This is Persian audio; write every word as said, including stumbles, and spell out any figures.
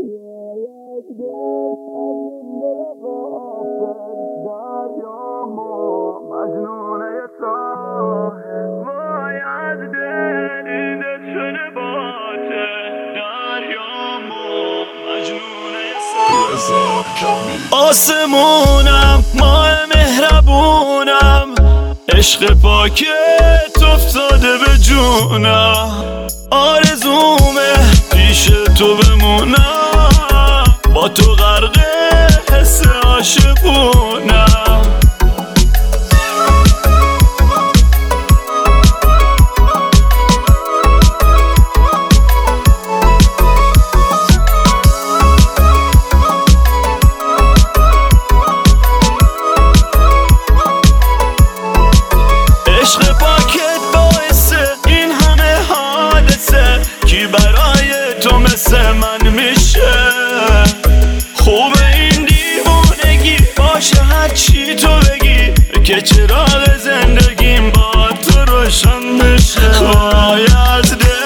مجنونه تو وای از دلت شده باته دریامو مجنونه تو آسمونم ماه مهربونم عشق پاکت افتاده به جونم آرزومه پیش تو بمونم با تو غرق حس عاشقونم عشق پاکت باعث این همه حادثه کی برای تو مثل من میشه خوب این دیوونگی باشه هرچی تو بگی که چراغ زندگیم با تو روشن بشه وای از دل